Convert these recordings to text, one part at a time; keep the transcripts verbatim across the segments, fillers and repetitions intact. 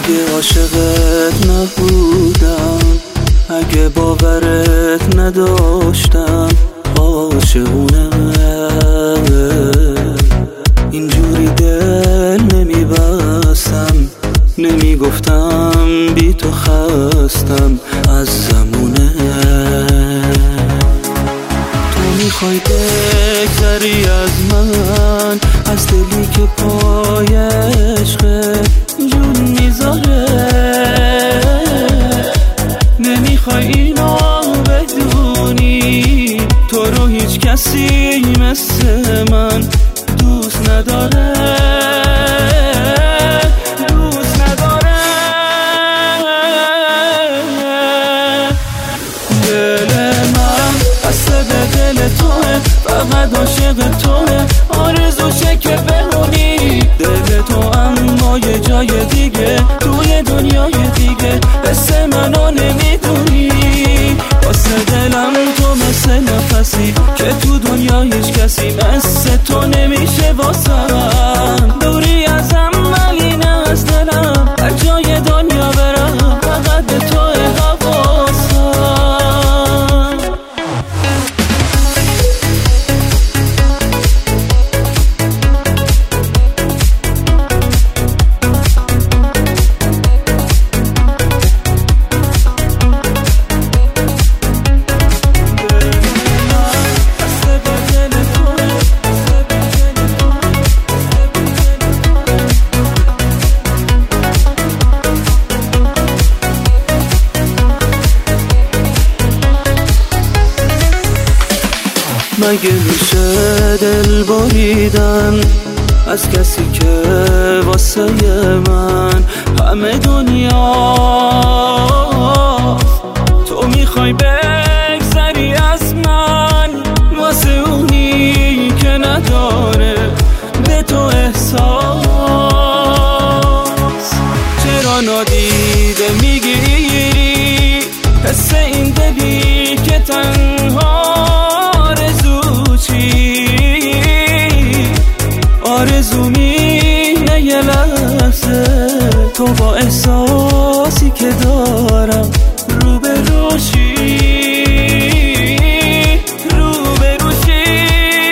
اگه عاشقت نبودم، اگه باورت نداشتم، عاشقونه اینجوری دل نمیبستم، نمیگفتم بی تو خستم از زمونه. تو میخوای بگذری از من، از دلی که پای عشق جون میذاره، نمیخوای اینو بدونی تو رو هیچ کسی مثل من دوست نداره، دوست نداره. دل من بسته به دل توه، فقط عاشق توه، آرزوشه که بمونی دل تو، اما یه جای دیگه توی دنیای دیگه مثل منو نمیدونی. واسه دلم تو مثل نفسی که تو دنیا هیچ کسی مثل تو نمیشه واسم. دوری ازم ولی نه از دلم، هر جای دنیا برم فقط به تو حواسم. مگه میشه دل بریدن از کسی که واسه من همه دنیا؟ تو میخوای بگذری از من واسه اونی که نداره به تو احساس. چرا نادیده میگیری حس این دلی که تنها آرزو مینه یه لحظه تو با احساسی که دارم رو به روشی، رو به روشی.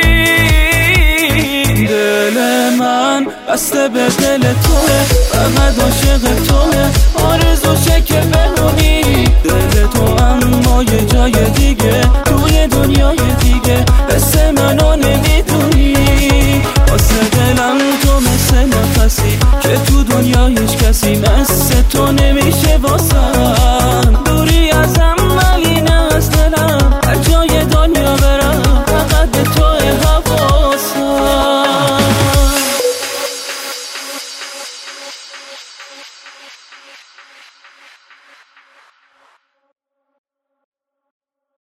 دل من بسته به دل توه، فقط عاشق توه، آرزوشه که بمونی دل تو، اما یه جای دیگه توی دنیای دیگه مثل منو نمیدونی. واسه دلم تو مثل نفسی که تو دنیا هیچ کسی مثل تو نمیشه واسم.